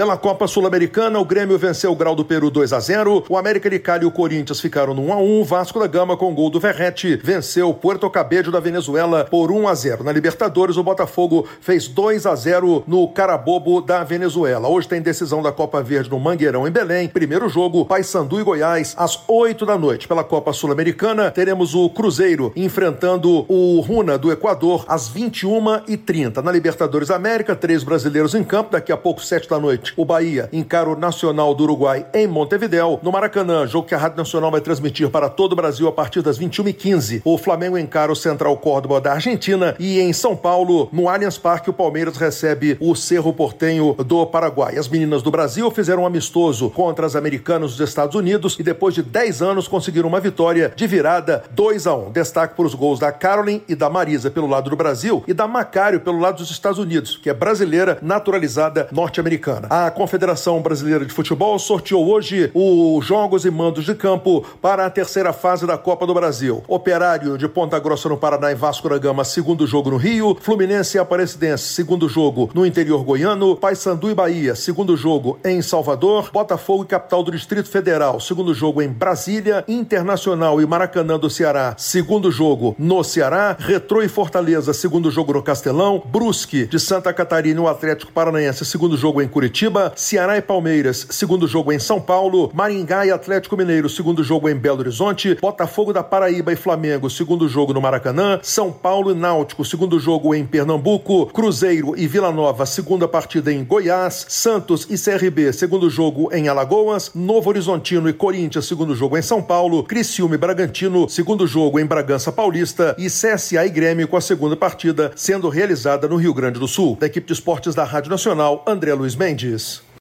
Pela Copa Sul-Americana, o Grêmio venceu o Grau do Peru 2-0, o América de Cali e o Corinthians ficaram no 1-1, Vasco da Gama com gol do Verrete venceu o Puerto Cabello da Venezuela por 1-0. Na Libertadores, o Botafogo fez 2-0 no Carabobo da Venezuela. Hoje tem decisão da Copa Verde no Mangueirão em Belém. Primeiro jogo, Paysandu e Goiás, às 8 da noite. Pela Copa Sul-Americana, teremos o Cruzeiro enfrentando o Runa do Equador às 21h30. Na Libertadores América, 3 brasileiros em campo. Daqui a pouco, 7 da noite, o Bahia encara o Nacional do Uruguai em Montevidéu. No Maracanã, jogo que a Rádio Nacional vai transmitir para todo o Brasil a partir das 21h15. O Flamengo encara o Central Córdoba da Argentina e em São Paulo, no Allianz Parque, o Palmeiras recebe o Cerro Porteño do Paraguai. As meninas do Brasil fizeram um amistoso contra as americanas dos Estados Unidos e depois de 10 anos conseguiram uma vitória de virada 2-1. Destaque para os gols da Caroline e da Marisa pelo lado do Brasil e da Macário pelo lado dos Estados Unidos, que é brasileira naturalizada norte-americana. A Confederação Brasileira de Futebol sorteou hoje os jogos e mandos de campo para a terceira fase da Copa do Brasil. Operário de Ponta Grossa no Paraná e Vasco da Gama, segundo jogo no Rio. Fluminense e Aparecidense, segundo jogo no interior goiano. Paysandu e Bahia, segundo jogo em Salvador. Botafogo e Capital do Distrito Federal, segundo jogo em Brasília. Internacional e Maracanã do Ceará, segundo jogo no Ceará. Retrô e Fortaleza, segundo jogo no Castelão. Brusque de Santa Catarina e o Atlético Paranaense, segundo jogo em Curitiba. Ceará e Palmeiras, segundo jogo em São Paulo. Maringá e Atlético Mineiro, segundo jogo em Belo Horizonte. Botafogo da Paraíba e Flamengo, segundo jogo no Maracanã. São Paulo e Náutico, segundo jogo em Pernambuco. Cruzeiro e Vila Nova, segunda partida em Goiás. Santos e CRB, segundo jogo em Alagoas. Novo Horizontino e Corinthians, segundo jogo em São Paulo. Criciúma e Bragantino, segundo jogo em Bragança Paulista. E CSA e Grêmio com a segunda partida sendo realizada no Rio Grande do Sul. Da equipe de esportes da Rádio Nacional, André Luiz Mendes.